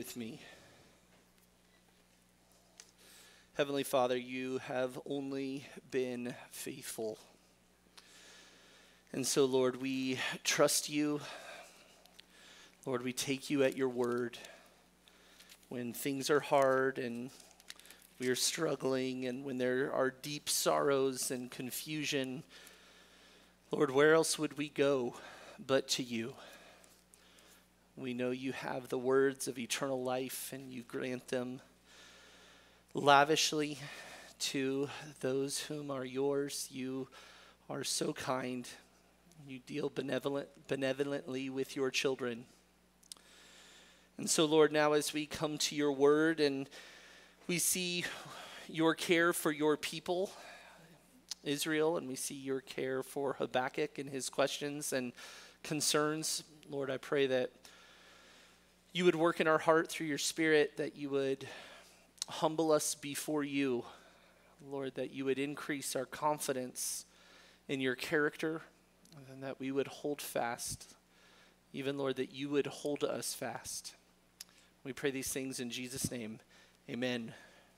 With me. Heavenly Father, you have only been faithful. And so, Lord, we trust you. Lord, we take you at your word. When things are hard and we are struggling and when there are deep sorrows and confusion, Lord, where else would we go but to you? We know you have the words of eternal life, and you grant them lavishly to those whom are yours. You are so kind. You deal benevolently with your children. And so, Lord, now as we come to your word and we see your care for your people, Israel, and we see your care for Habakkuk and his questions and concerns, Lord, I pray that you would work in our heart through your Spirit, that you would humble us before you, Lord, that you would increase our confidence in your character, and that we would hold fast, even, Lord, that you would hold us fast. We pray these things in Jesus' name. Amen.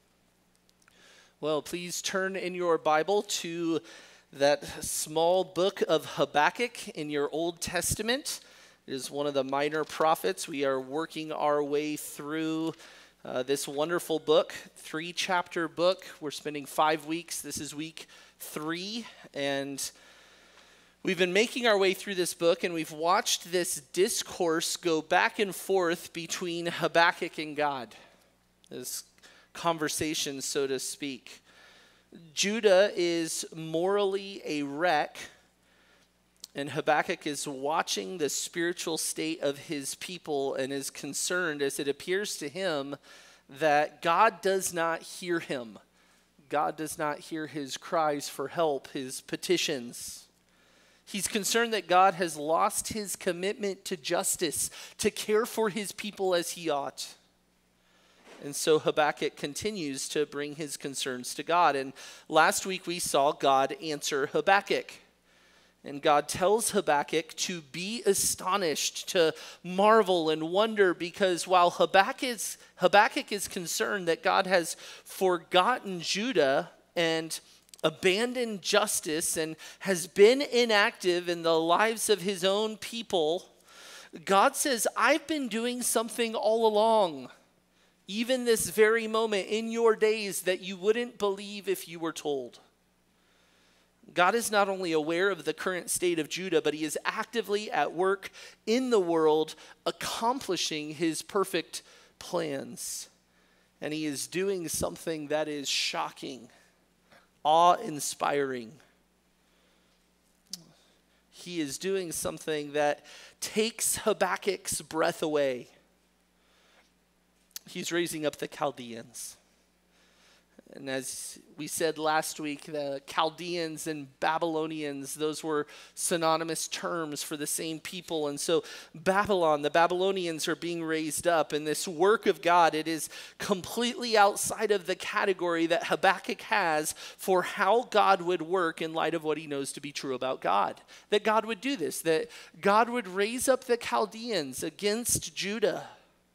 Well, please turn in your Bible to that small book of Habakkuk in your Old Testament. It is one of the minor prophets. We are working our way through this wonderful book, 3-chapter book. We're spending 5 weeks. This is week 3, and we've been making our way through this book, and we've watched this discourse go back and forth between Habakkuk and God, this conversation, so to speak. Judah is morally a wreck, and Habakkuk is watching the spiritual state of his people and is concerned as it appears to him that God does not hear him. God does not hear his cries for help, his petitions. He's concerned that God has lost his commitment to justice, to care for his people as he ought. And so Habakkuk continues to bring his concerns to God. And last week we saw God answer Habakkuk. And God tells Habakkuk to be astonished, to marvel and wonder, because while Habakkuk is concerned that God has forgotten Judah and abandoned justice and has been inactive in the lives of his own people, God says, I've been doing something all along, even this very moment in your days, that you wouldn't believe if you were told. God is not only aware of the current state of Judah, but he is actively at work in the world, accomplishing his perfect plans. And he is doing something that is shocking, awe-inspiring. He is doing something that takes Habakkuk's breath away. He's raising up the Chaldeans. And as we said last week, the Chaldeans and Babylonians, those were synonymous terms for the same people. And so Babylon, the Babylonians are being raised up. And this work of God, it is completely outside of the category that Habakkuk has for how God would work in light of what he knows to be true about God. That God would do this, that God would raise up the Chaldeans against Judah.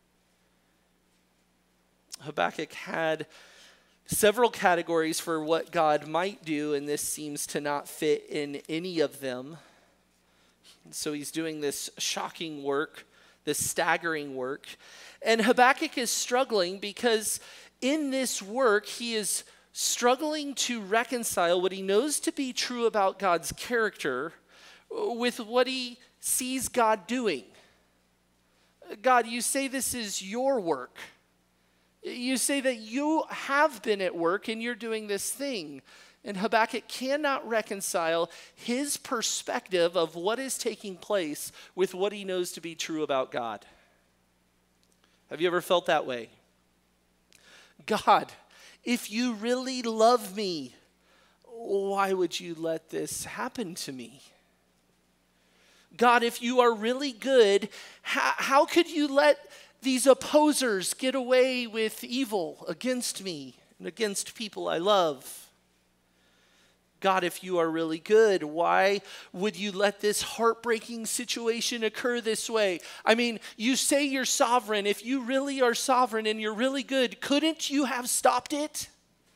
Habakkuk had several categories for what God might do, and this seems to not fit in any of them. So he's doing this shocking work, this staggering work. And Habakkuk is struggling because in this work, he is struggling to reconcile what he knows to be true about God's character with what he sees God doing. God, you say this is your work. You say that you have been at work and you're doing this thing. And Habakkuk cannot reconcile his perspective of what is taking place with what he knows to be true about God. Have you ever felt that way? God, if you really love me, why would you let this happen to me? God, if you are really good, how could you let these opposers get away with evil against me and against people I love? God, if you are really good, why would you let this heartbreaking situation occur this way? I mean, you say you're sovereign. If you really are sovereign and you're really good, couldn't you have stopped it?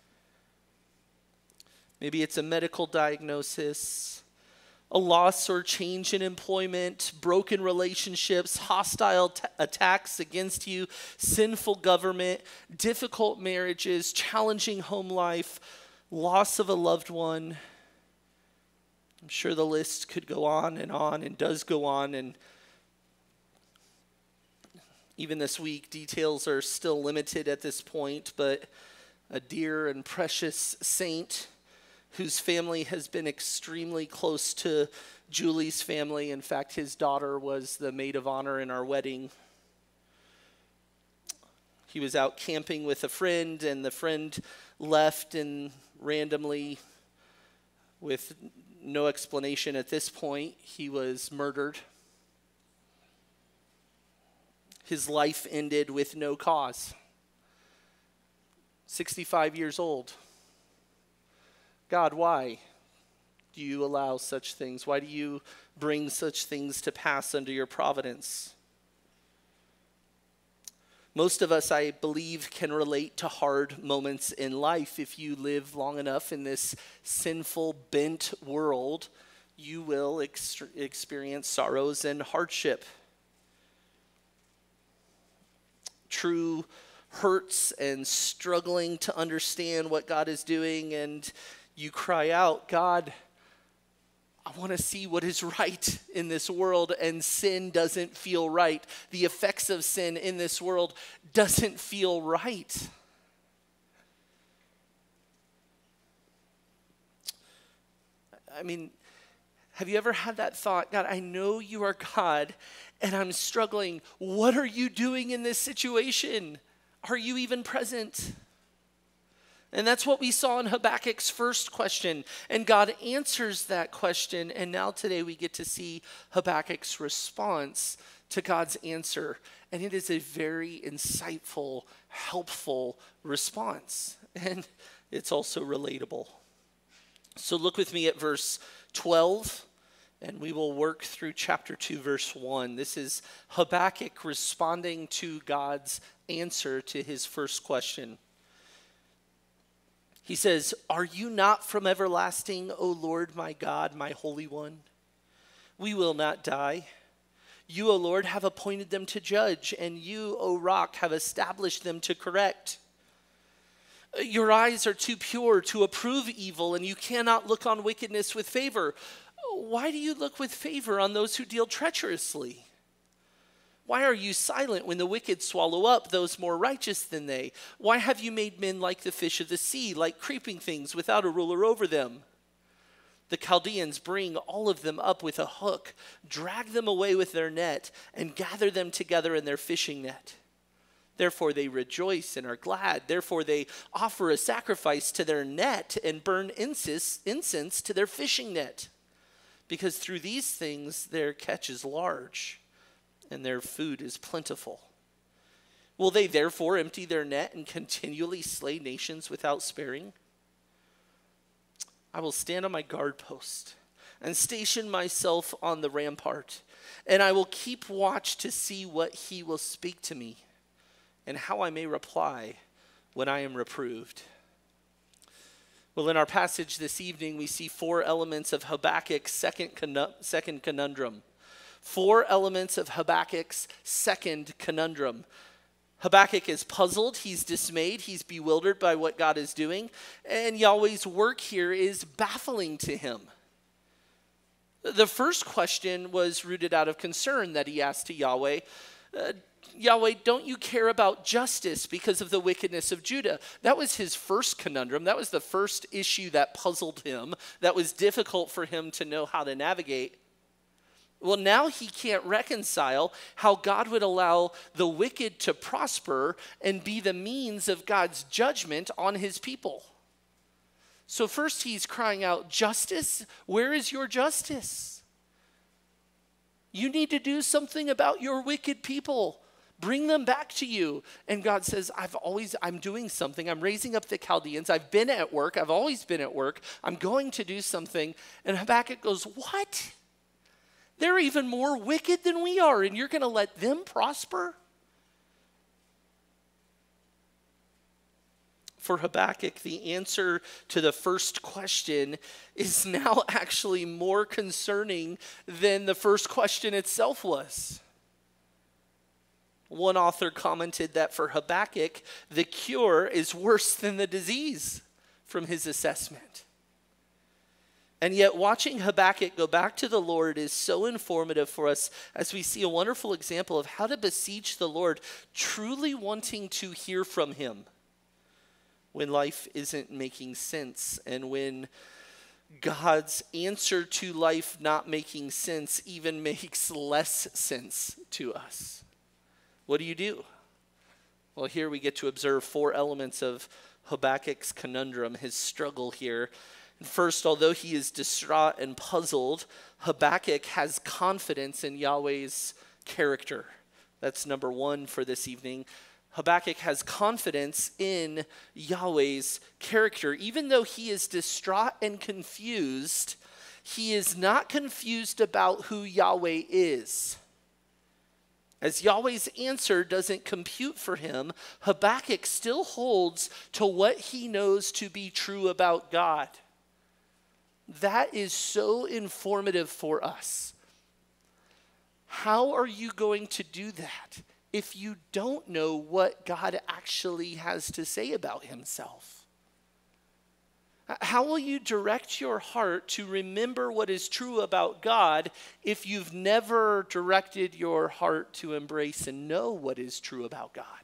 Maybe it's a medical diagnosis, a loss or change in employment, broken relationships, hostile attacks against you, sinful government, difficult marriages, challenging home life, loss of a loved one. I'm sure the list could go on and does go on. And even this week, details are still limited at this point, but a dear and precious saint whose family has been extremely close to Julie's family. In fact, his daughter was the maid of honor in our wedding. He was out camping with a friend, and the friend left and randomly, with no explanation at this point, he was murdered. His life ended with no cause. 65 years old. God, why do you allow such things? Why do you bring such things to pass under your providence? Most of us, I believe, can relate to hard moments in life. If you live long enough in this sinful, bent world, you will experience sorrows and hardship. True hurts and struggling to understand what God is doing, and you cry out, God, I want to see what is right in this world, and sin doesn't feel right. The effects of sin in this world doesn't feel right. I mean, have you ever had that thought, God, I know you are God, and I'm struggling. What are you doing in this situation? Are you even present? And that's what we saw in Habakkuk's first question. And God answers that question. And now today we get to see Habakkuk's response to God's answer. And it is a very insightful, helpful response. And it's also relatable. So look with me at verse 12. And we will work through chapter 2, verse 1. This is Habakkuk responding to God's answer to his first question. He says, "Are you not from everlasting, O Lord, my God, my Holy One? We will not die. You, O Lord, have appointed them to judge, and you, O Rock, have established them to correct. Your eyes are too pure to approve evil, and you cannot look on wickedness with favor. Why do you look with favor on those who deal treacherously? Why are you silent when the wicked swallow up those more righteous than they? Why have you made men like the fish of the sea, like creeping things without a ruler over them? The Chaldeans bring all of them up with a hook, drag them away with their net, and gather them together in their fishing net. Therefore they rejoice and are glad. Therefore they offer a sacrifice to their net and burn incense to their fishing net. Because through these things their catch is large, and their food is plentiful. Will they therefore empty their net and continually slay nations without sparing? I will stand on my guard post and station myself on the rampart, and I will keep watch to see what he will speak to me and how I may reply when I am reproved." Well, in our passage this evening, we see four elements of Habakkuk's second conundrum. Four elements of Habakkuk's second conundrum. Habakkuk is puzzled, he's dismayed, he's bewildered by what God is doing, and Yahweh's work here is baffling to him. The first question was rooted out of concern that he asked to Yahweh. Yahweh, don't you care about justice because of the wickedness of Judah? That was his first conundrum. That was the first issue that puzzled him, that was difficult for him to know how to navigate. Well, now he can't reconcile how God would allow the wicked to prosper and be the means of God's judgment on his people. So first he's crying out, justice? Where is your justice? You need to do something about your wicked people. Bring them back to you. And God says, I'm doing something. I'm raising up the Chaldeans. I've been at work. I've always been at work. I'm going to do something. And Habakkuk goes, what? They're even more wicked than we are, and you're going to let them prosper? For Habakkuk, the answer to the first question is now actually more concerning than the first question itself was. One author commented that for Habakkuk, the cure is worse than the disease from his assessment. And yet watching Habakkuk go back to the Lord is so informative for us as we see a wonderful example of how to beseech the Lord, truly wanting to hear from him when life isn't making sense, and when God's answer to life not making sense even makes less sense to us. What do you do? Well, here we get to observe 4 elements of Habakkuk's conundrum, his struggle here. And first, although he is distraught and puzzled, Habakkuk has confidence in Yahweh's character. That's number 1 for this evening. Habakkuk has confidence in Yahweh's character. Even though he is distraught and confused, he is not confused about who Yahweh is. As Yahweh's answer doesn't compute for him, Habakkuk still holds to what he knows to be true about God. That is so informative for us. How are you going to do that if you don't know what God actually has to say about himself? How will you direct your heart to remember what is true about God if you've never directed your heart to embrace and know what is true about God?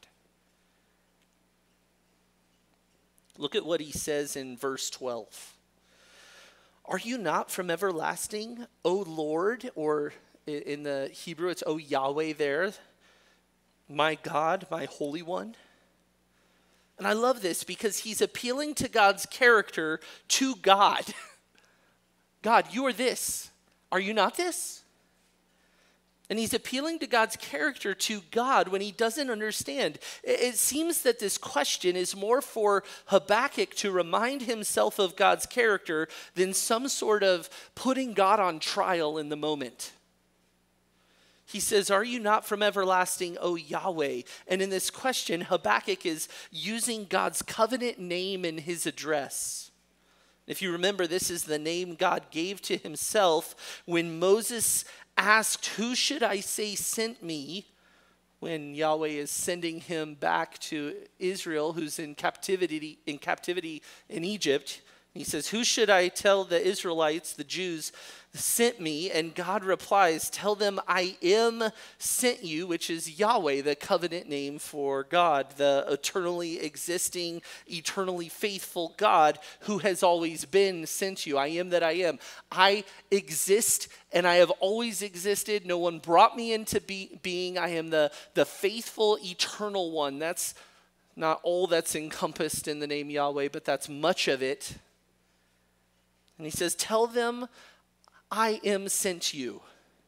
Look at what he says in verse 12. Are you not from everlasting, O Lord? Or in the Hebrew, it's O Yahweh there. My God, my Holy One. And I love this because he's appealing to God's character to God. God, you are this. Are you not this? And he's appealing to God's character to God when he doesn't understand. It seems that this question is more for Habakkuk to remind himself of God's character than some sort of putting God on trial in the moment. He says, are you not from everlasting, O Yahweh? And in this question, Habakkuk is using God's covenant name in his address. If you remember, this is the name God gave to himself when Moses asked, who should I say sent me? When Yahweh is sending him back to Israel, who's in captivity in Egypt. He says, who should I tell the Israelites, the Jews, sent me? And God replies, tell them I am sent you, which is Yahweh, the covenant name for God, the eternally existing, eternally faithful God who has always been sent you. I am that I am. I exist and I have always existed. No one brought me into being. I am the faithful, eternal one. That's not all that's encompassed in the name Yahweh, but that's much of it. And he says, tell them I am sent you.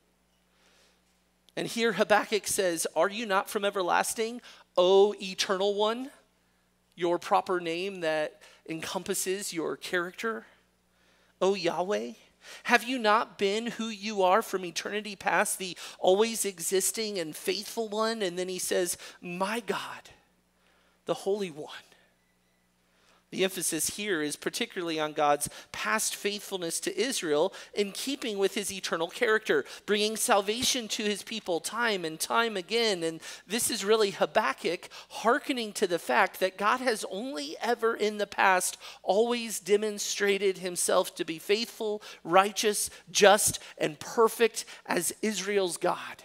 And here Habakkuk says, are you not from everlasting, O eternal one? Your proper name that encompasses your character, O Yahweh? Have you not been who you are from eternity past, the always existing and faithful one? And then he says, my God, the Holy One. The emphasis here is particularly on God's past faithfulness to Israel in keeping with his eternal character, bringing salvation to his people time and time again. And this is really Habakkuk hearkening to the fact that God has only ever in the past always demonstrated himself to be faithful, righteous, just, and perfect as Israel's God.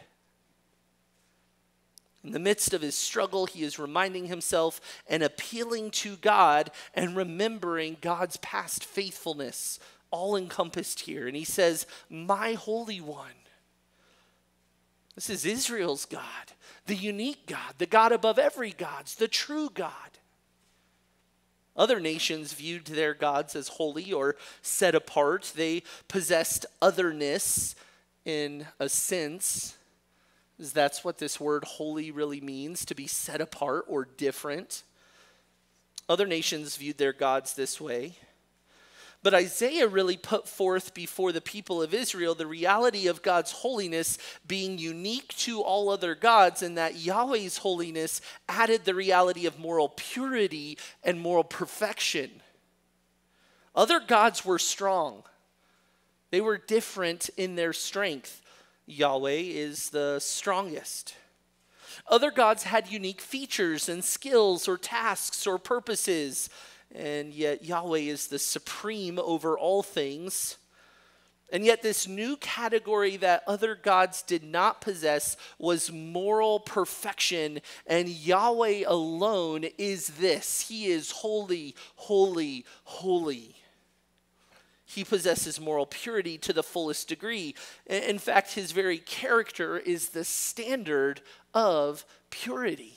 In the midst of his struggle, he is reminding himself and appealing to God and remembering God's past faithfulness, all encompassed here. And he says, my Holy One. This is Israel's God, the unique God, the God above every gods, the true God. Other nations viewed their gods as holy or set apart. They possessed otherness in a sense. That's what this word holy really means, to be set apart or different. Other nations viewed their gods this way. But Isaiah really put forth before the people of Israel the reality of God's holiness being unique to all other gods, and that Yahweh's holiness added the reality of moral purity and moral perfection. Other gods were strong. They were different in their strength. Yahweh is the strongest. Other gods had unique features and skills or tasks or purposes, and yet Yahweh is the supreme over all things. And yet this new category that other gods did not possess was moral perfection, and Yahweh alone is this. He is holy, holy, holy. He possesses moral purity to the fullest degree. In fact, his very character is the standard of purity.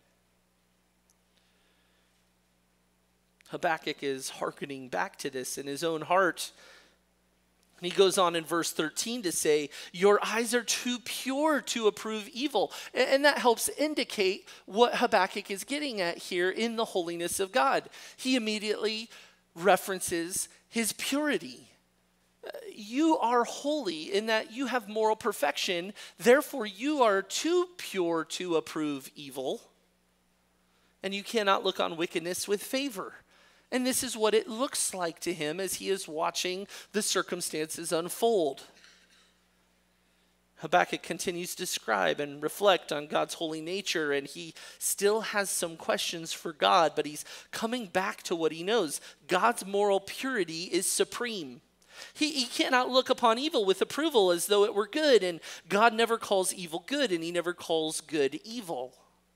Habakkuk is hearkening back to this in his own heart. And he goes on in verse 13 to say, your eyes are too pure to approve evil. And that helps indicate what Habakkuk is getting at here in the holiness of God. He immediately references his purity. You are holy in that you have moral perfection. Therefore, you are too pure to approve evil. And you cannot look on wickedness with favor. And this is what it looks like to him as he is watching the circumstances unfold. Habakkuk continues to describe and reflect on God's holy nature, and he still has some questions for God, but he's coming back to what he knows. God's moral purity is supreme. He cannot look upon evil with approval as though it were good, and God never calls evil good, and he never calls good evil.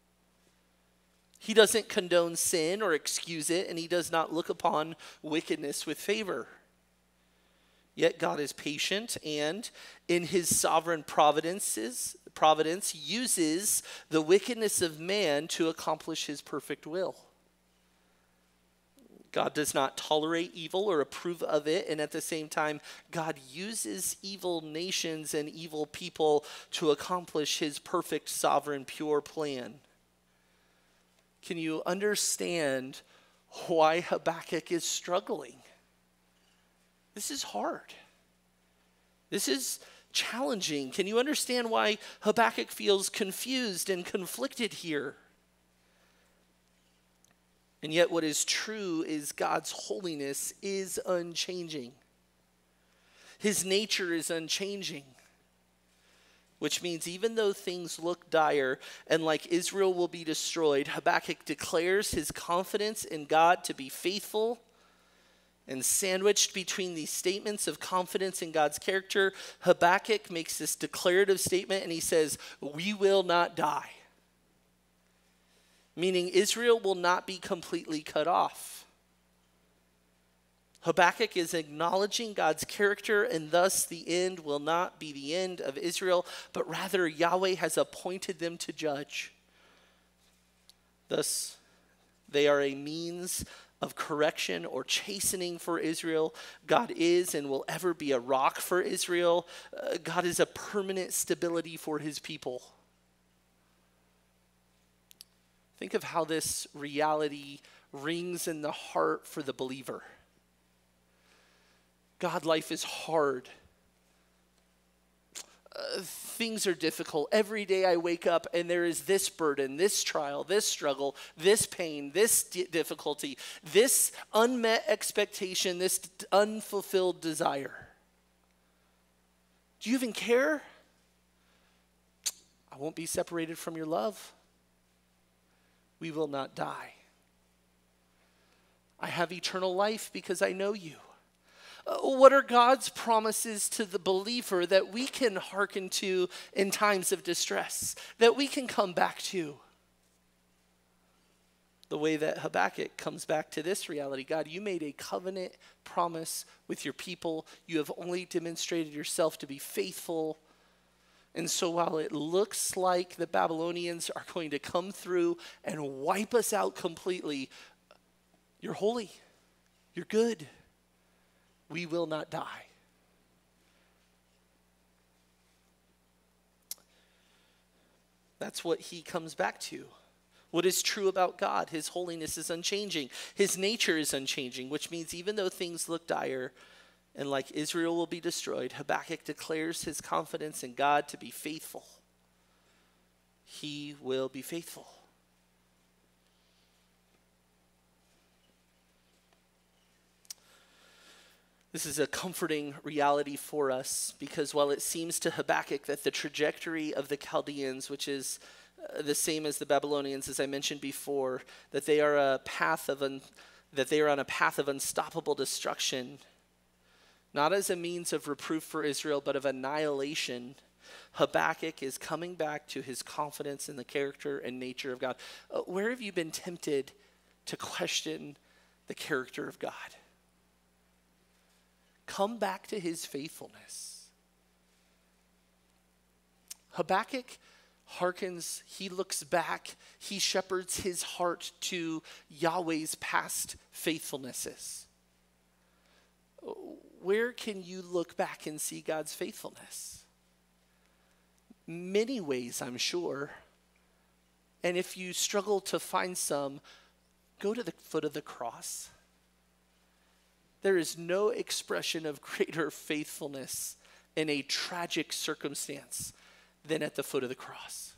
He doesn't condone sin or excuse it, and he does not look upon wickedness with favor. Yet God is patient, and in his sovereign providence uses the wickedness of man to accomplish his perfect will. God does not tolerate evil or approve of it, and at the same time, God uses evil nations and evil people to accomplish his perfect, sovereign, pure plan. Can you understand why Habakkuk is struggling? This is hard. This is challenging. Can you understand why Habakkuk feels confused and conflicted here? And yet what is true is God's holiness is unchanging. His nature is unchanging. Which means even though things look dire and like Israel will be destroyed, Habakkuk declares his confidence in God to be faithful. And sandwiched between these statements of confidence in God's character, Habakkuk makes this declarative statement, and he says, we will not die. Meaning Israel will not be completely cut off. Habakkuk is acknowledging God's character, and thus the end will not be the end of Israel, but rather Yahweh has appointed them to judge. Thus, they are a means of correction or chastening for Israel. God is and will ever be a rock for Israel. God is a permanent stability for his people. Think of how this reality rings in the heart for the believer. God, life is hard. Things are difficult. Every day I wake up and there is this burden, this trial, this struggle, this pain, this difficulty, this unmet expectation, this unfulfilled desire. Do you even care? I won't be separated from your love. We will not die. I have eternal life because I know you. What are God's promises to the believer that we can hearken to in times of distress, that we can come back to? The way that Habakkuk comes back to this reality. God, you made a covenant promise with your people. You have only demonstrated yourself to be faithful. And so while it looks like the Babylonians are going to come through and wipe us out completely, you're holy. You're good. We will not die. That's what he comes back to. What is true about God? His holiness is unchanging. His nature is unchanging, which means even though things look dire and like Israel will be destroyed, Habakkuk declares his confidence in God to be faithful. He will be faithful. This is a comforting reality for us because while it seems to Habakkuk that the trajectory of the Chaldeans, which is the same as the Babylonians, as I mentioned before, that they are on a path of unstoppable destruction, not as a means of reproof for Israel, but of annihilation, Habakkuk is coming back to his confidence in the character and nature of God. Where have you been tempted to question the character of God? Come back to his faithfulness. Habakkuk hearkens, he looks back, he shepherds his heart to Yahweh's past faithfulnesses. Where can you look back and see God's faithfulness? Many ways, I'm sure. And if you struggle to find some, go to the foot of the cross. There is no expression of greater faithfulness in a tragic circumstance than at the foot of the cross.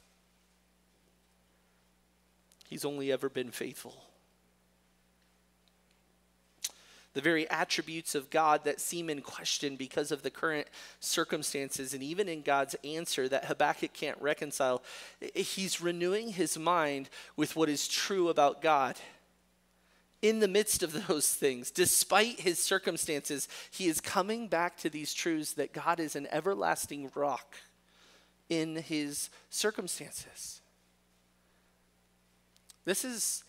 He's only ever been faithful. The very attributes of God that seem in question because of the current circumstances, and even in God's answer that Habakkuk can't reconcile, he's renewing his mind with what is true about God. In the midst of those things, despite his circumstances, he is coming back to these truths that God is an everlasting rock in his circumstances. This is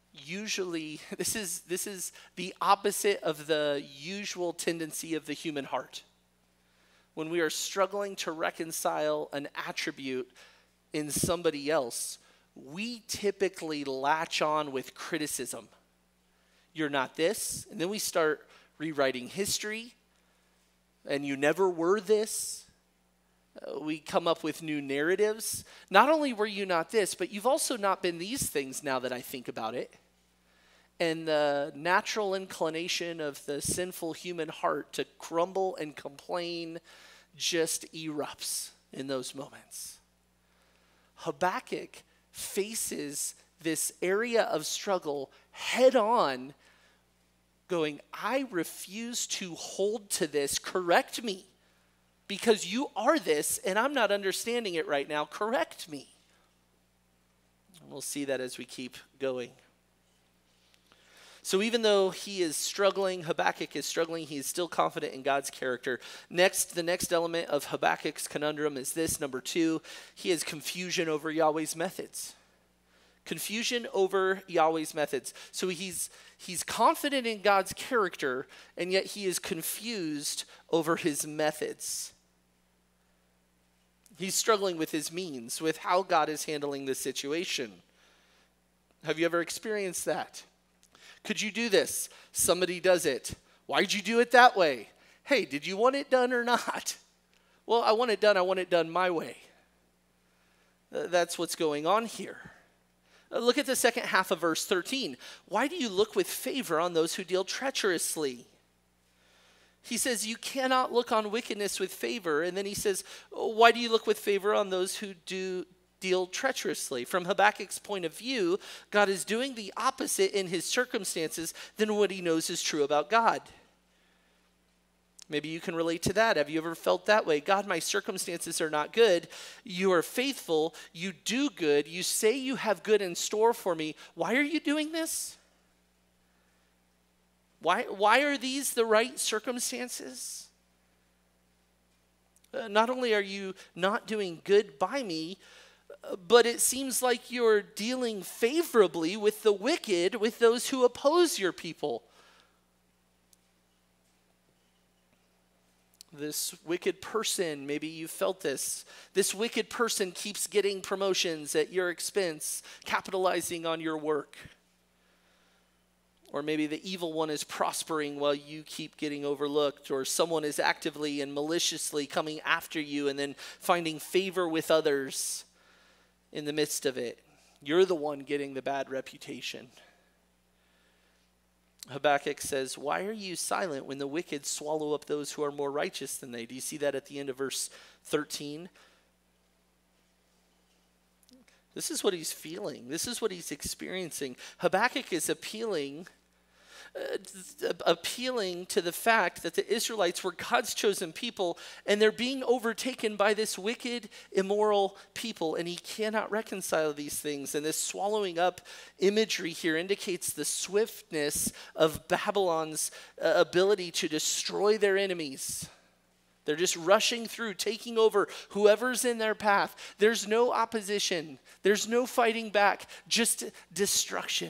the opposite of the usual tendency of the human heart. When we are struggling to reconcile an attribute in somebody else, we typically latch on with criticism. You're not this, and then we start rewriting history, and you never were this. We come up with new narratives. Not only were you not this, but you've also not been these things now that I think about it. And the natural inclination of the sinful human heart to grumble and complain just erupts in those moments. Habakkuk faces this area of struggle head on, going, I refuse to hold to this. Correct me. Because you are this, and I'm not understanding it right now. Correct me. And we'll see that as we keep going. So even though he is struggling, Habakkuk is struggling, he is still confident in God's character. Next, the next element of Habakkuk's conundrum is this, number 2. He has confusion over Yahweh's methods. Confusion over Yahweh's methods. So he's confident in God's character, and yet he is confused over his methods. He's struggling with his means, with how God is handling the situation. Have you ever experienced that? Could you do this? Somebody does it. Why'd you do it that way? Hey, did you want it done or not? Well, I want it done my way. That's what's going on here. Look at the second half of verse 13. Why do you look with favor on those who deal treacherously? He says, you cannot look on wickedness with favor. And then he says, why do you look with favor on those who deal treacherously? From Habakkuk's point of view, God is doing the opposite in his circumstances than what he knows is true about God. Maybe you can relate to that. Have you ever felt that way? God, my circumstances are not good. You are faithful. You do good. You say you have good in store for me. Why are you doing this? Why are these the right circumstances? Not only are you not doing good by me, but it seems like you're dealing favorably with the wicked, with those who oppose your people. This wicked person, maybe you felt this. This wicked person keeps getting promotions at your expense, capitalizing on your work. Or maybe the evil one is prospering while you keep getting overlooked. Or someone is actively and maliciously coming after you and then finding favor with others. in the midst of it. You're the one getting the bad reputation. Habakkuk says, why are you silent when the wicked swallow up those who are more righteous than they? Do you see that at the end of verse 13? This is what he's feeling. This is what he's experiencing. Habakkuk is appealing to the fact that the Israelites were God's chosen people, and they're being overtaken by this wicked, immoral people, and he cannot reconcile these things. And this swallowing up imagery here indicates the swiftness of Babylon's ability to destroy their enemies. They're just rushing through, taking over whoever's in their path. There's no opposition. There's no fighting back, just destruction.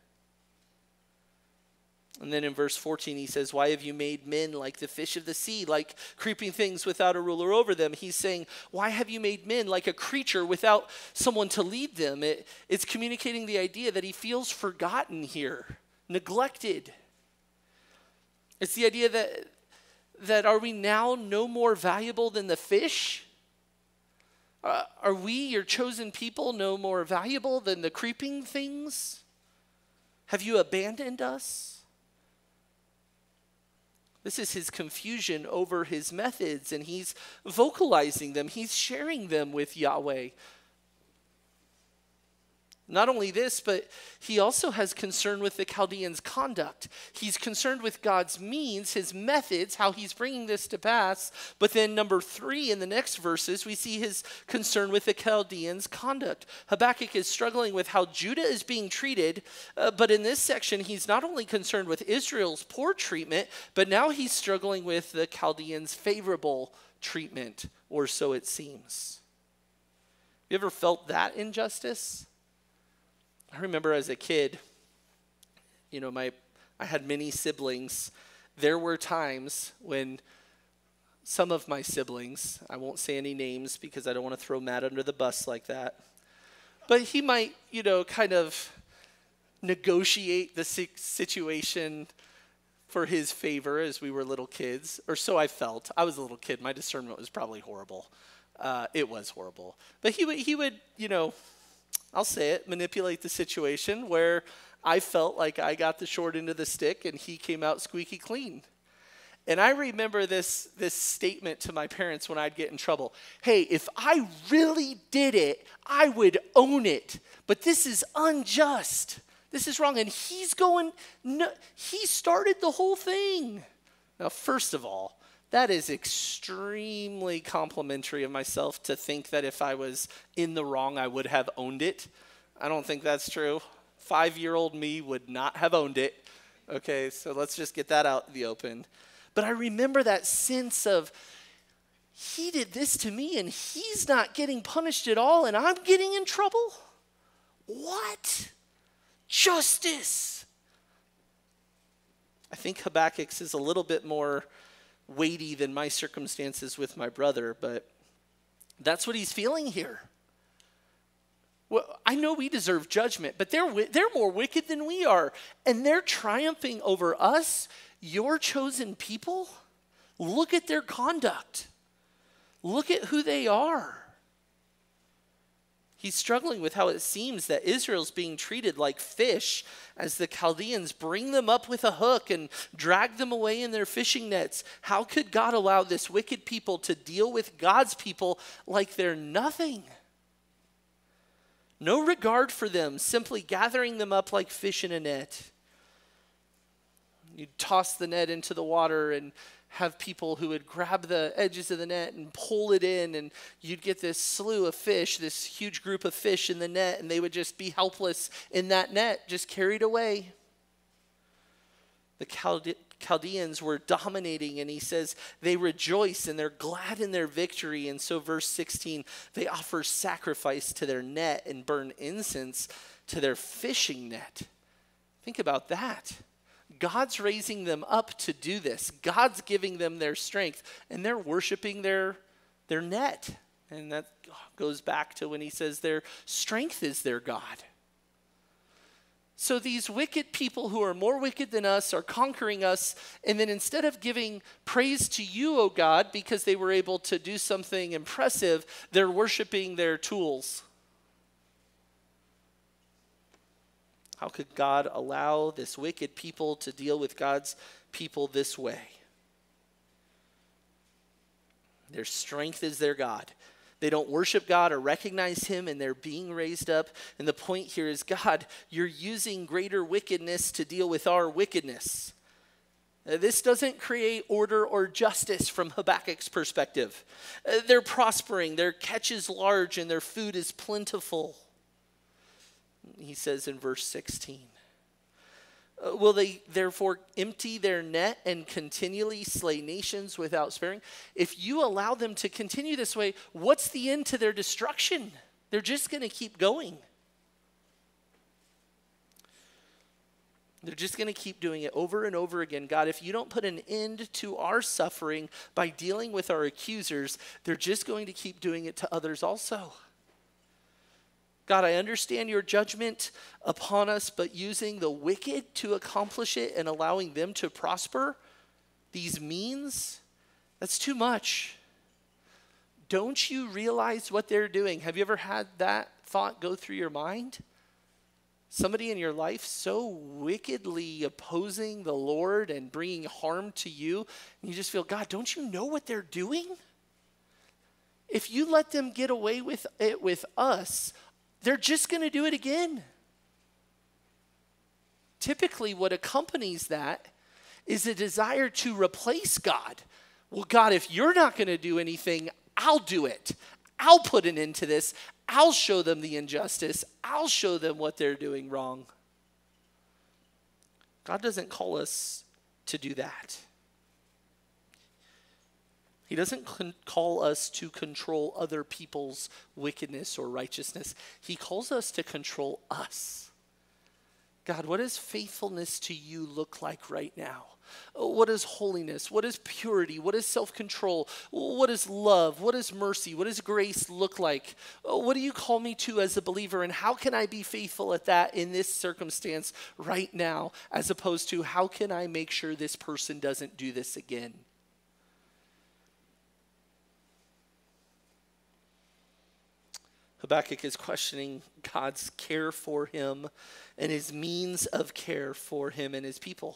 And then in verse 14, he says, why have you made men like the fish of the sea, like creeping things without a ruler over them? He's saying, why have you made men like a creature without someone to lead them? It's communicating the idea that he feels forgotten here, neglected. It's the idea that are we now no more valuable than the fish? Are we, your chosen people, no more valuable than the creeping things? Have you abandoned us? This is his confusion over his methods, and he's vocalizing them. He's sharing them with Yahweh. Not only this, but he also has concern with the Chaldeans' conduct. He's concerned with God's means, his methods, how he's bringing this to pass. But then number 3 in the next verses, we see his concern with the Chaldeans' conduct. Habakkuk is struggling with how Judah is being treated, but in this section, he's not only concerned with Israel's poor treatment, but now he's struggling with the Chaldeans' favorable treatment, or so it seems. You ever felt that injustice? I remember as a kid, I had many siblings. There were times when some of my siblings, I won't say any names because I don't want to throw Matt under the bus like that, but he might, kind of negotiate the situation for his favor as we were little kids, or so I felt. I was a little kid. My discernment was probably horrible. It was horrible. But he would, I'll say it, manipulate the situation where I felt like I got the short end of the stick and he came out squeaky clean. And I remember this statement to my parents when I'd get in trouble. Hey, if I really did it, I would own it. But this is unjust. This is wrong. And he's going, no, he started the whole thing. Now, first of all, that is extremely complimentary of myself to think that if I was in the wrong, I would have owned it. I don't think that's true. 5-year-old me would not have owned it. Okay, so let's just get that out in the open. But I remember that sense of, he did this to me and he's not getting punished at all and I'm getting in trouble? What? Justice. I think Habakkuk's is a little bit more weighty than my circumstances with my brother, but that's what he's feeling here. Well, I know we deserve judgment, but they're more wicked than we are, and they're triumphing over us, your chosen people. Look at their conduct. Look at who they are. He's struggling with how it seems that Israel's being treated like fish as the Chaldeans bring them up with a hook and drag them away in their fishing nets. How could God allow this wicked people to deal with God's people like they're nothing? No regard for them, simply gathering them up like fish in a net. You toss the net into the water and have people who would grab the edges of the net and pull it in, and you'd get this slew of fish, this huge group of fish in the net, and they would just be helpless in that net, just carried away. The Chaldeans were dominating, and he says they rejoice and they're glad in their victory. And so verse 16, they offer sacrifice to their net and burn incense to their fishing net. Think about that. God's raising them up to do this. God's giving them their strength, and they're worshiping their net. And that goes back to when he says their strength is their God. So these wicked people who are more wicked than us are conquering us, and then instead of giving praise to you, O God, because they were able to do something impressive, they're worshiping their tools. How could God allow this wicked people to deal with God's people this way? Their strength is their God. They don't worship God or recognize him, and they're being raised up. And the point here is, God, you're using greater wickedness to deal with our wickedness. This doesn't create order or justice from Habakkuk's perspective. They're prospering, their catch is large, and their food is plentiful. He says in verse 16, will they therefore empty their net and continually slay nations without sparing? If you allow them to continue this way, what's the end to their destruction? They're just going to keep going. They're just going to keep doing it over and over again. God, if you don't put an end to our suffering by dealing with our accusers, they're just going to keep doing it to others also. God, I understand your judgment upon us, but using the wicked to accomplish it and allowing them to prosper, these means, that's too much. Don't you realize what they're doing? Have you ever had that thought go through your mind? Somebody in your life so wickedly opposing the Lord and bringing harm to you, and you just feel, God, don't you know what they're doing? If you let them get away with it with us, they're just going to do it again. Typically, what accompanies that is a desire to replace God. Well, God, if you're not going to do anything, I'll do it. I'll put an end to this. I'll show them the injustice. I'll show them what they're doing wrong. God doesn't call us to do that. He doesn't call us to control other people's wickedness or righteousness. He calls us to control us. God, what does faithfulness to you look like right now? What is holiness? What is purity? What is self-control? What is love? What is mercy? What does grace look like? What do you call me to as a believer? And how can I be faithful at that in this circumstance right now, as opposed to how can I make sure this person doesn't do this again? Habakkuk is questioning God's care for him and his means of care for him and his people.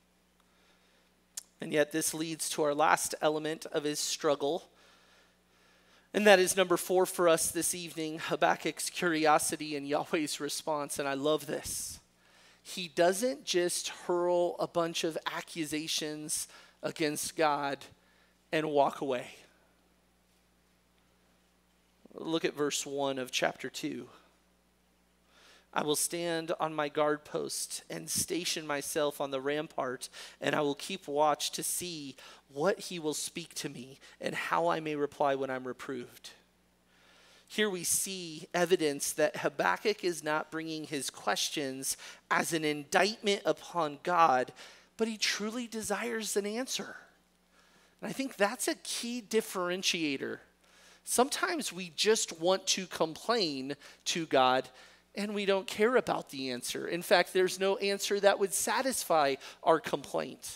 And yet this leads to our last element of his struggle. And that is number 4 for us this evening, Habakkuk's curiosity and Yahweh's response. And I love this. He doesn't just hurl a bunch of accusations against God and walk away. Look at verse 1 of chapter 2. I will stand on my guard post and station myself on the rampart, and I will keep watch to see what he will speak to me and how I may reply when I'm reproved. Here we see evidence that Habakkuk is not bringing his questions as an indictment upon God, but he truly desires an answer. And I think that's a key differentiator. Sometimes we just want to complain to God and we don't care about the answer. In fact, there's no answer that would satisfy our complaint.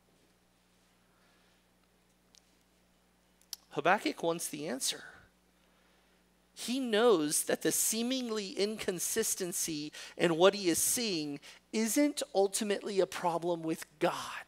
Habakkuk wants the answer. He knows that the seemingly inconsistency in what he is seeing isn't ultimately a problem with God,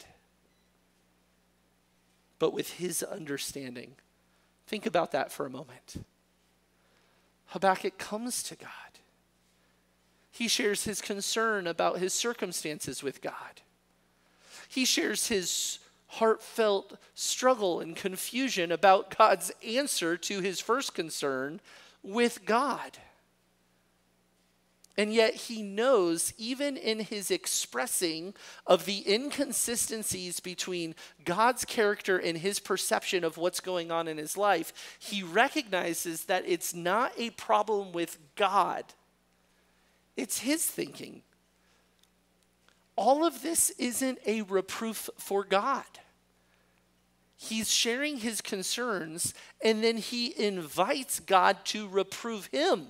but with his understanding. Think about that for a moment. Habakkuk comes to God. He shares his concern about his circumstances with God. He shares his heartfelt struggle and confusion about God's answer to his first concern with God. And yet he knows, even in his expressing of the inconsistencies between God's character and his perception of what's going on in his life, he recognizes that it's not a problem with God. It's his thinking. All of this isn't a reproof for God. He's sharing his concerns, and then he invites God to reprove him.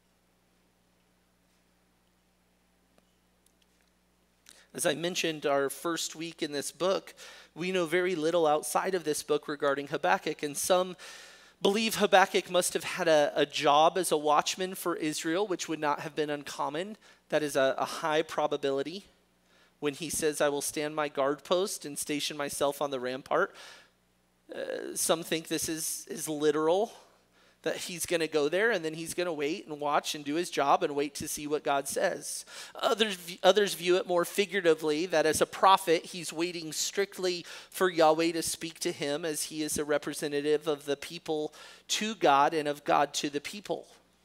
As I mentioned, our first week in this book, we know very little outside of this book regarding Habakkuk, and some believe Habakkuk must have had a job as a watchman for Israel, which would not have been uncommon. That is a high probability. When he says, I will stand my guard post and station myself on the rampart, some think this is literal, that he's going to go there and then he's going to wait and watch and do his job and wait to see what God says. Others view it more figuratively, that as a prophet, he's waiting strictly for Yahweh to speak to him, as he is a representative of the people to God and of God to the people.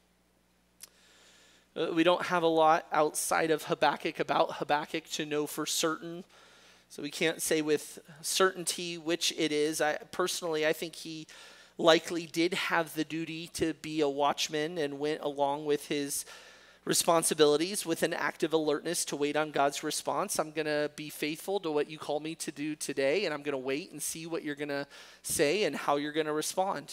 We don't have a lot outside of Habakkuk about Habakkuk to know for certain. So we can't say with certainty which it is. I think he likely did have the duty to be a watchman and went along with his responsibilities with an active alertness to wait on God's response. I'm going to be faithful to what you call me to do today, and I'm going to wait and see what you're going to say and how you're going to respond.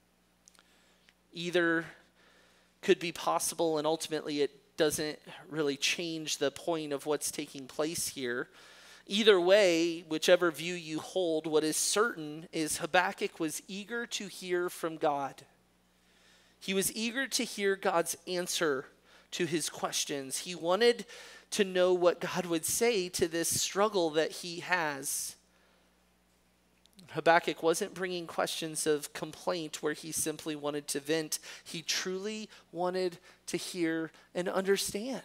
Either could be possible, and ultimately it doesn't really change the point of what's taking place here. Either way, whichever view you hold, what is certain is Habakkuk was eager to hear from God. He was eager to hear God's answer to his questions. He wanted to know what God would say to this struggle that he has. Habakkuk wasn't bringing questions of complaint where he simply wanted to vent. He truly wanted to hear and understand.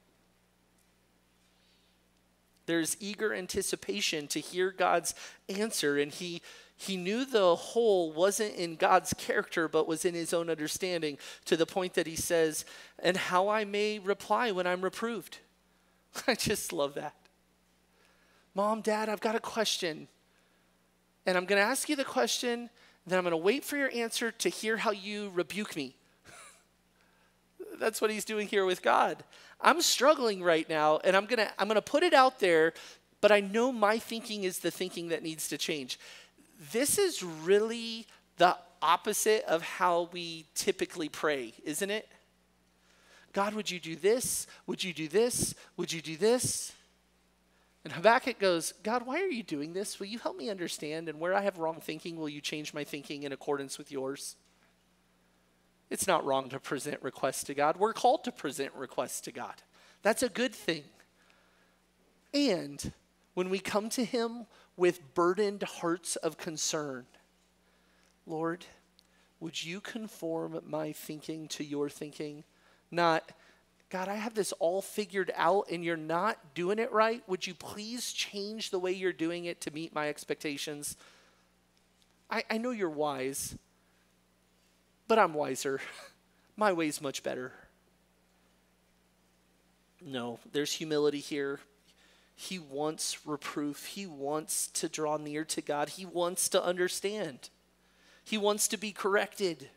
There's eager anticipation to hear God's answer, and he knew the whole wasn't in God's character, but was in his own understanding, to the point that he says, and how I may reply when I'm reproved. I just love that. Mom, Dad, I've got a question. And I'm going to ask you the question, then I'm going to wait for your answer to hear how you rebuke me. That's what he's doing here with God. I'm struggling right now, and I'm going to put it out there, but I know my thinking is the thinking that needs to change. This is really the opposite of how we typically pray, isn't it? God, would you do this? Would you do this? Would you do this? And Habakkuk goes, God, why are you doing this? Will you help me understand? And where I have wrong thinking, will you change my thinking in accordance with yours? It's not wrong to present requests to God. We're called to present requests to God. That's a good thing. And when we come to him with burdened hearts of concern, Lord, would you conform my thinking to your thinking? Not, God, I have this all figured out and you're not doing it right. Would you please change the way you're doing it to meet my expectations? I know you're wise, but I'm wiser. My way's much better. No, there's humility here. He wants reproof. He wants to draw near to God. He wants to understand. He wants to be corrected.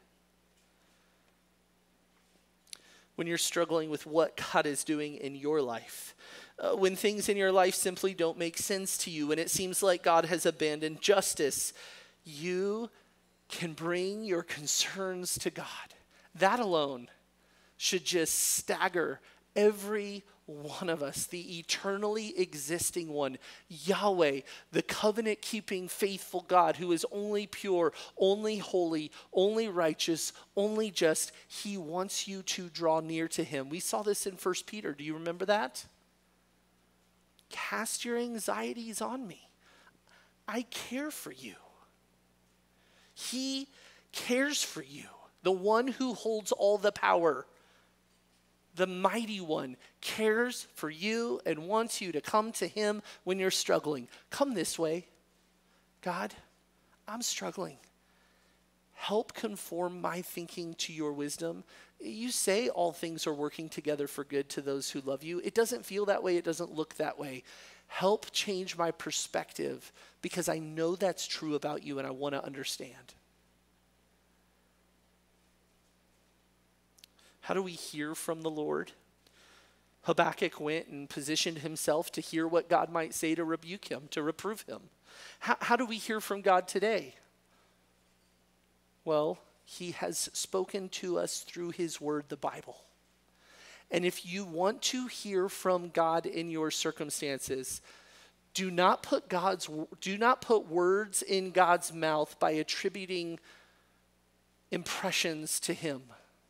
When you're struggling with what God is doing in your life, when things in your life simply don't make sense to you, and it seems like God has abandoned justice, you can bring your concerns to God. That alone should just stagger every one of us, the eternally existing one, Yahweh, the covenant-keeping, faithful God who is only pure, only holy, only righteous, only just. He wants you to draw near to him. We saw this in 1 Peter. Do you remember that? Cast your anxieties on me. I care for you. He cares for you. The one who holds all the power, the mighty one, cares for you and wants you to come to him when you're struggling. Come this way. God, I'm struggling. Help conform my thinking to your wisdom. You say all things are working together for good to those who love you. It doesn't feel that way. It doesn't look that way. Help change my perspective because I know that's true about you and I want to understand. How do we hear from the Lord? Habakkuk went and positioned himself to hear what God might say to rebuke him, to reprove him. How do we hear from God today? Well, he has spoken to us through his word, the Bible. And if you want to hear from God in your circumstances, do not put words in God's mouth by attributing impressions to him,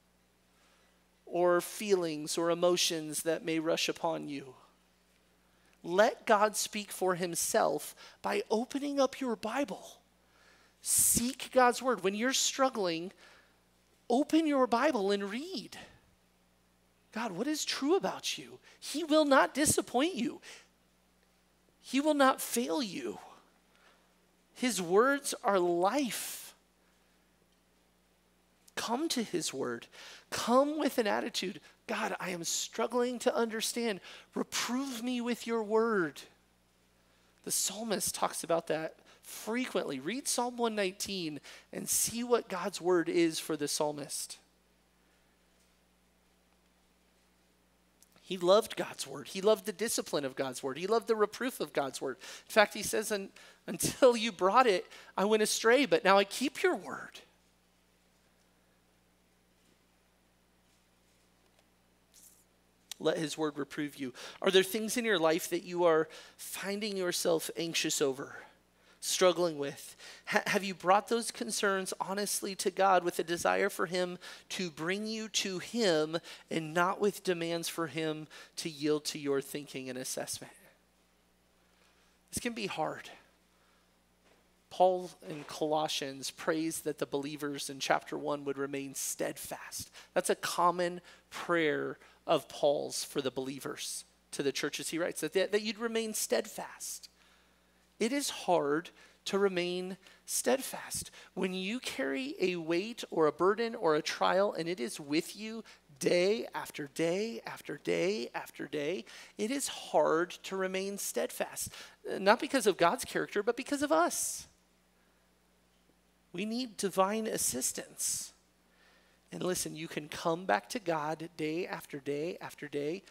or feelings or emotions that may rush upon you. Let God speak for himself by opening up your Bible. Seek God's word. When you're struggling, open your Bible and read. God, what is true about you? He will not disappoint you. He will not fail you. His words are life. Come to his word. Come with an attitude. God, I am struggling to understand. Reprove me with your word. The psalmist talks about that frequently. Read Psalm 119 and see what God's word is for the psalmist. He loved God's word. He loved the discipline of God's word. He loved the reproof of God's word. In fact, he says, until you brought it, I went astray, but now I keep your word. Let his word reprove you. Are there things in your life that you are finding yourself anxious over, struggling with? Have you brought those concerns honestly to God with a desire for him to bring you to him and not with demands for him to yield to your thinking and assessment? This can be hard. Paul in Colossians prays that the believers in chapter 1 would remain steadfast. That's a common prayer of Paul's for the believers to the churches he writes, that you'd remain steadfast. It is hard to remain steadfast. When you carry a weight or a burden or a trial and it is with you day after day after day after day, it is hard to remain steadfast. Not because of God's character, but because of us. We need divine assistance. And listen, you can come back to God day after day after day.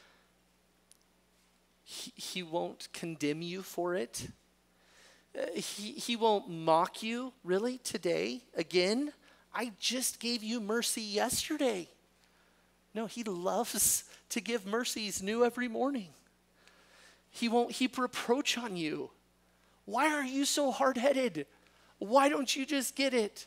He won't condemn you for it. He won't mock you, really, today. Again, I just gave you mercy yesterday. No, he loves to give mercies new every morning. He won't heap reproach on you. Why are you so hard-headed? Why don't you just get it?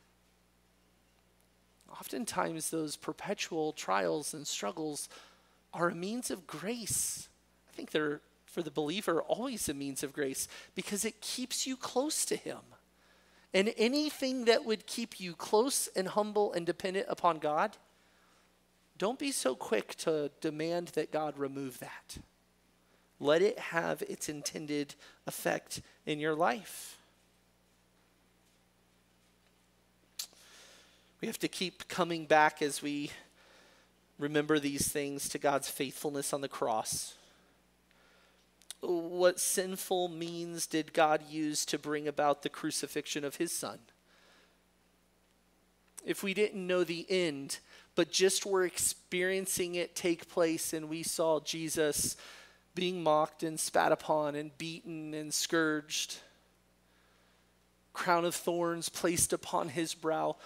Oftentimes, those perpetual trials and struggles are a means of grace. I think they're, for the believer, always a means of grace because it keeps you close to him. And anything that would keep you close and humble and dependent upon God, don't be so quick to demand that God remove that. Let it have its intended effect in your life. We have to keep coming back as we remember these things to God's faithfulness on the cross. What sinful means did God use to bring about the crucifixion of his son? If we didn't know the end, but just were experiencing it take place and we saw Jesus being mocked and spat upon and beaten and scourged, crown of thorns placed upon his brow,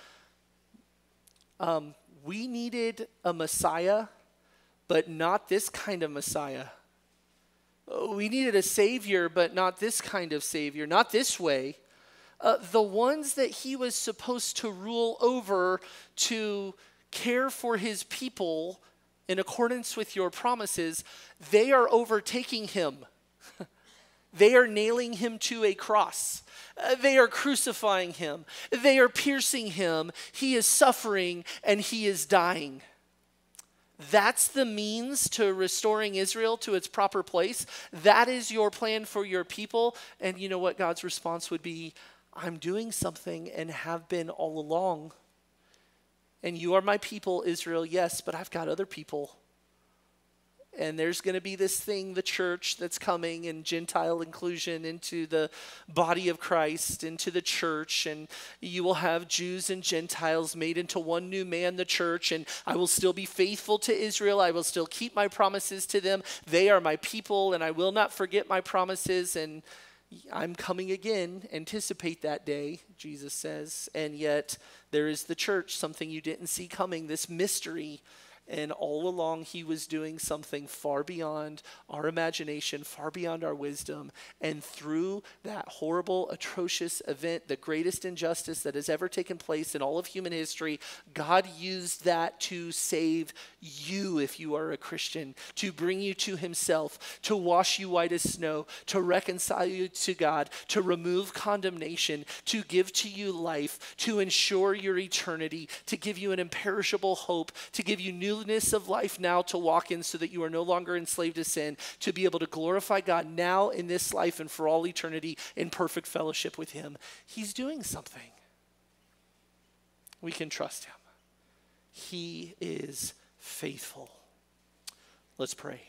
we needed a Messiah, but not this kind of Messiah. We needed a Savior, but not this kind of Savior, not this way. The ones that he was supposed to rule over, to care for his people in accordance with your promises, they are overtaking him. They are nailing him to a cross. They are crucifying him. They are piercing him. He is suffering and he is dying. That's the means to restoring Israel to its proper place. That is your plan for your people. And you know what God's response would be? I'm doing something and have been all along. And you are my people, Israel, yes, but I've got other people. And there's going to be this thing, the church, that's coming, and Gentile inclusion into the body of Christ, into the church. And you will have Jews and Gentiles made into one new man, the church. And I will still be faithful to Israel. I will still keep my promises to them. They are my people, and I will not forget my promises. And I'm coming again. Anticipate that day, Jesus says. And yet there is the church, something you didn't see coming, this mystery. And all along, he was doing something far beyond our imagination, far beyond our wisdom. And through that horrible, atrocious event, the greatest injustice that has ever taken place in all of human history, God used that to save you if you are a Christian, to bring you to himself, to wash you white as snow, to reconcile you to God, to remove condemnation, to give to you life, to ensure your eternity, to give you an imperishable hope, to give you newness of life now to walk in so that you are no longer enslaved to sin, to be able to glorify God now in this life and for all eternity in perfect fellowship with him. He's doing something. We can trust him. He is faithful. Let's pray.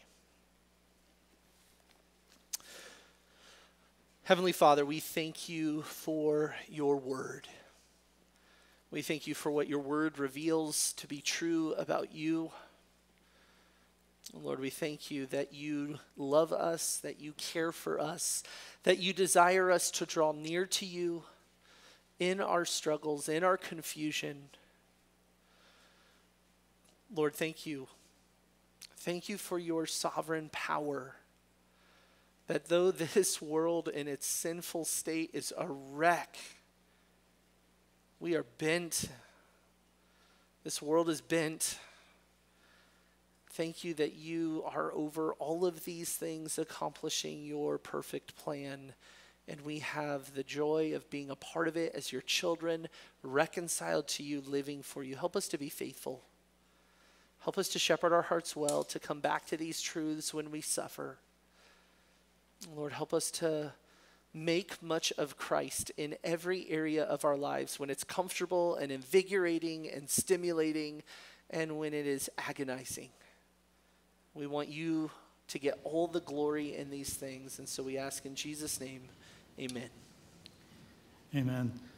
Heavenly Father, we thank you for your word. We thank you for what your word reveals to be true about you. Lord, we thank you that you love us, that you care for us, that you desire us to draw near to you in our struggles, in our confusion. Lord, thank you. Thank you for your sovereign power, that though this world in its sinful state is a wreck, we are bent. This world is bent. Thank you that you are over all of these things, accomplishing your perfect plan. And we have the joy of being a part of it as your children, reconciled to you, living for you. Help us to be faithful. Help us to shepherd our hearts well, to come back to these truths when we suffer. Lord, help us to make much of Christ in every area of our lives when it's comfortable and invigorating and stimulating and when it is agonizing. We want you to get all the glory in these things. And so we ask in Jesus' name, amen. Amen.